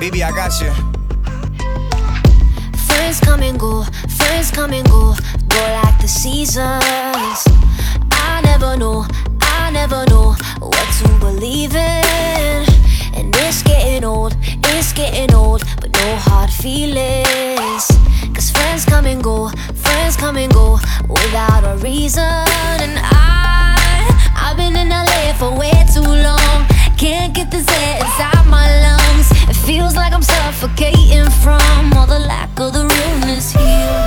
baby, I got you. Friends come and go, friends come and go, go like the seasons. I never know what to believe in. And it's getting old, but no hard feelings. Cause friends come and go without a reason. And I've been in LA for way too long. Can't get this air inside my lungs. It feels like I'm suffocating from all the lack of the realness here.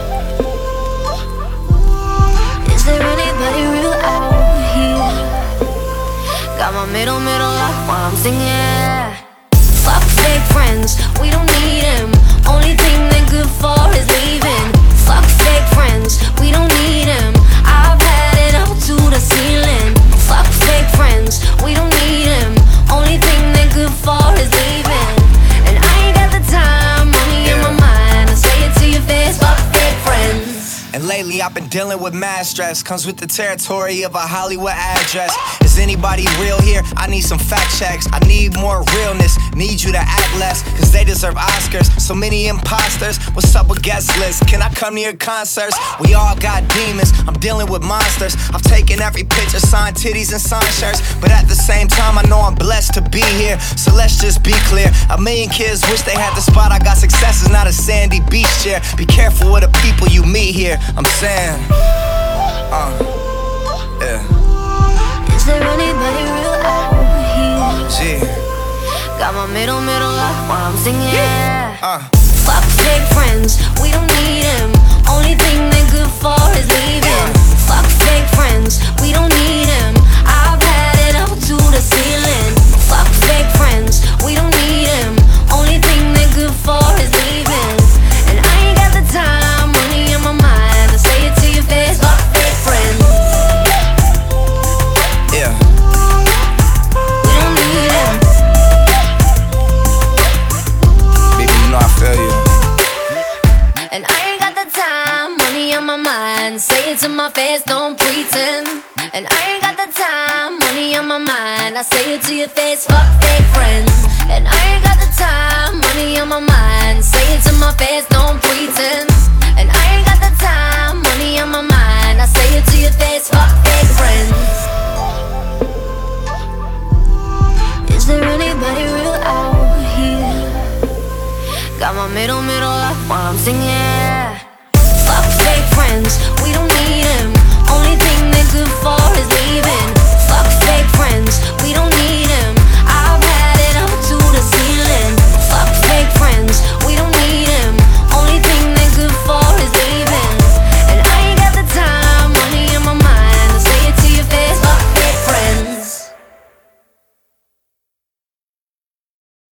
Is there anybody real out here? Got my middle up while I'm singing. Fuck fake friends, we don't need them. Only thing they're good for is leaving. Fuck fake friends, we don't need them. I've had it up to the ceiling. Fuck fake friends, we don't need them. Only thing they're good for is leaving. And I ain't got the time, money in my mind. I say it to your face, fuck fake friends. And lately I've been dealing with mad stress. Comes with the territory of a Hollywood address. Is anybody real here? I need some fact checks. I need more realness. Need you to act less, cause they deserve Oscars. So many imposters. What's up with guest lists? Can I come to your concerts? We all got demons. I'm dealing with monsters. I've taken every picture, signed titties and signed shirts. But at the same time I know I'm blessed to be here. So let's just be clear. A million kids wish they had the spot. I got success is not a sandy beach chair. Be careful with the people you meet here. I'm saying, yeah. Is there anybody real out here? Gee. Got my middle up while I'm singing. Fuck fake friends, we don't need them. Only thing they're good for is leaving. Fuck fake friends, we don't need them. I've had it up to the ceiling. Fuck fake friends, we don't need them. Only thing they're good for is leaving. And I ain't got the time, money in my mind. I say it to your face, fuck fake friends. Yeah. We don't need them. Baby, you know I feel you. And I ain't got the time, money on my mind. Say it to my face, don't pretend. And I ain't got the time, money on my mind. I say it to your face, fuck fake friends. And I ain't got the time, money on my mind. Say it to my face, don't pretend. And I ain't got the time, money on my mind. I say it to your face, fuck fake friends. Is there anybody real out here? Got my middle up while I'm singing.